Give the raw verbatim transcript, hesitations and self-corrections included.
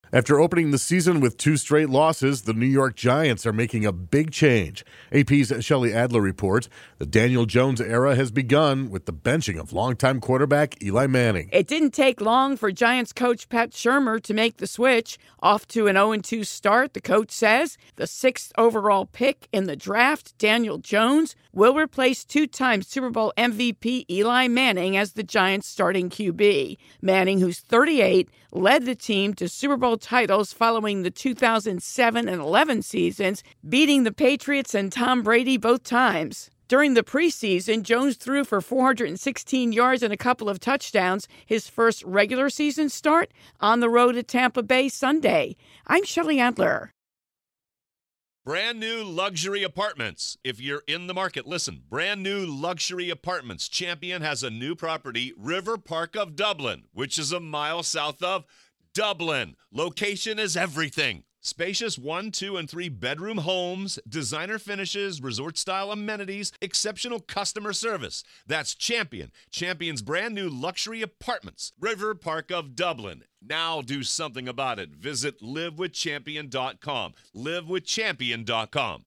After opening the season with two straight losses, the New York Giants are making a big change. A P's Shelley Adler reports the Daniel Jones era has begun with the benching of longtime quarterback Eli Manning. It didn't take long for Giants coach Pat Shurmur to make the switch. Off to an oh and two start, the coach says the sixth overall pick in the draft, Daniel Jones, will replace two-time Super Bowl M V P Eli Manning as the Giants' starting Q B. Manning, who's thirty-eight, led the team to Super Bowl titles following the two thousand seven and eleven seasons, beating the Patriots and Tom Brady both times. During the preseason, Jones threw for four hundred sixteen yards and a couple of touchdowns, his first regular season start on the road at Tampa Bay Sunday. I'm Shelley Adler. Brand new luxury apartments. If you're in the market, listen. Brand new luxury apartments. Champion has a new property, River Park of Dublin, which is a mile south of Dublin. Location is everything. Spacious one, two, and three bedroom homes, designer finishes, resort-style amenities, exceptional customer service. That's Champion. Champion's brand new luxury apartments. River Park of Dublin. Now do something about it. Visit live with champion dot com. live with champion dot com.